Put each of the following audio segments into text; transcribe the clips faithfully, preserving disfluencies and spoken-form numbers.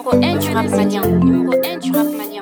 Numéro un du rap malien. Numéro un du rap malien.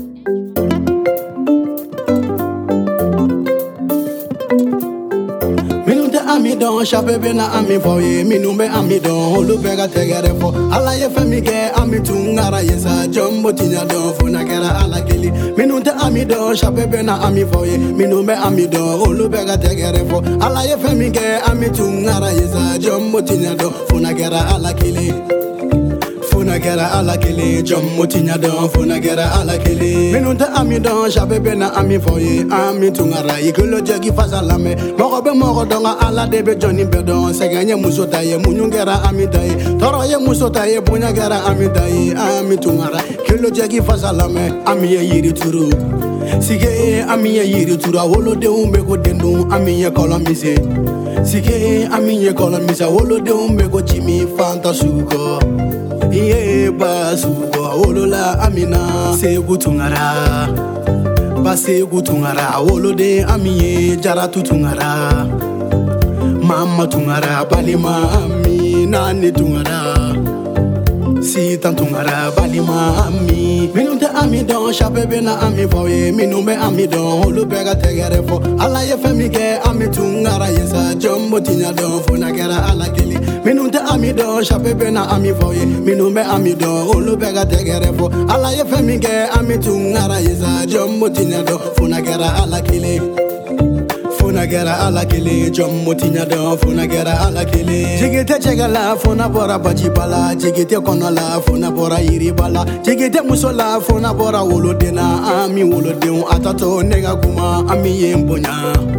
Ami don chape bena ami foye minumbe ami don olu bega tegere fo ala ye femi ke ami tungara yesa jombo tinya don fo na kera ala kili minunte ami don chape bena ami foye minumbe ami don olu bega tegere fo ala ye femi ke ami tungara yesa jombo tinya don fo na kera ala kili Funa gera ala kele jom motinya don funa gera ala kele minunte ami don chape bena ami foye ami tungara ikolo jegi fasala me mogo be mogo donga ala debe joni be don seganye muso taye munyu gera ami taye toro ye muso taye bunya gera ami taye ami tungara kilo jegi fasala me ami ye yiri turu sige ami ye yiri turu wolo de umbe ko dendu ami ye kolomise sige ami ye kolomise wolo de umbe ko chimi fanta suko Iye basuko wolola amina segu tungara ba segu tungara wolode amiye jaratu tungara mama tungara balima amina ni tungara Sita tungara balima ami minunte ami don chape bena ami foye minumbe ami don olu bega tegere fo ala ye femi ke ami tungara yesa jombo tinya don fo na kera ala kili minunte ami don chape bena ami foye minumbe ami don olu bega tegere fo ala ye femi ke ami tungara yesa jombo tinya don fo na kera ala kili Funa gera ala kele jom motinya don funa gera ala kele jigete chegala funa bora bajibala jigete konola funa bora iribala jigete musola funa bora wolodena ami wolodeu atato nega kuma ami yembonya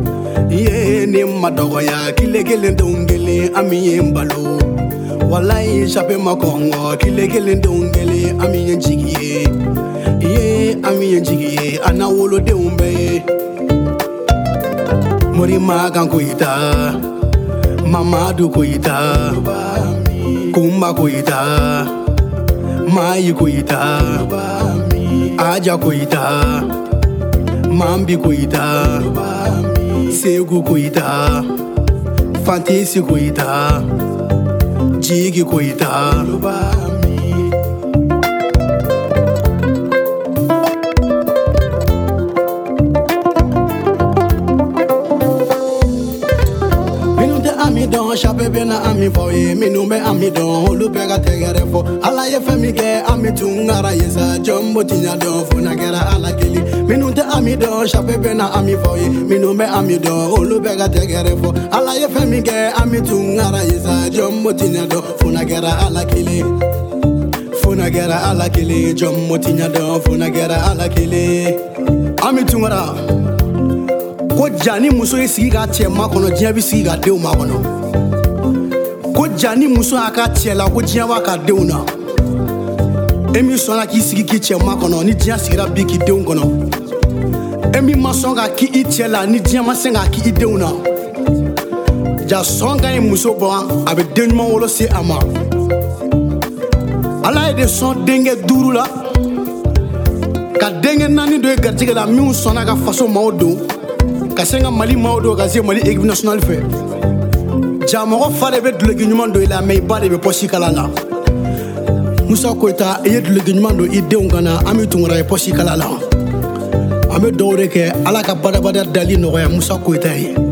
ye ni madoya kile kile ndongele ami yembalo wallahi chape makongo kile kile ndongele ami yenjigiye ye ami yenjigiye ana wolodeu mbe Morima kan koita Mamadu koita Kumba koita Mai koita Aja koita Mambi koita Segu koita Fantisi koita Jigi koita Ami don chape bena ami foye minumbe ami don olu bega tegere fo ala ye femi ke ami tungara yesa jombo tinya don fo na gera ala kili minunte ami don chape bena ami foye minumbe ami don olu bega tegere fo ala ye femi ke ami tungara yesa jombo tinya don fo na gera ala kili Funa gera ala kili jombo tinya don fo na gera ala kili ami tungara ko jani muso ye sigi ka cɛ ma kɔnɔ diɲɛ bi sigi ka denw ma kɔnɔ ko jani muso y'a ka cɛ la ko diɲɛ b'a ka denw na e min sɔnna k'i sigi k'i cɛ ma kɔnɔ ni diɲɛ sigira bi k'i denw kɔnɔ e min ma sɔn ka k'i i cɛ la ni diɲɛ ma sen ka k'i i denw na ja sɔn ka ɲi muso bɔ a bɛ den ɲuman wolo se a ma ala ye de sɔn denkɛ duuru la ka denkɛ naani dɔ ye garijɛgɛ la minnu sɔnna ka faso maaw don ka se ka Mali maaw don ka se Mali équipe nationale fɛ ja mɔgɔ fa de bɛ duloki ɲuman don i la mais i ba de bɛ pɔsi kala la Musa Koyita i ye duloki ɲuman don i denw kan na an bɛ tungara ye pɔsi kala la an bɛ dugawu de kɛ ala ka badabada dali nɔgɔya Musa Koyita ye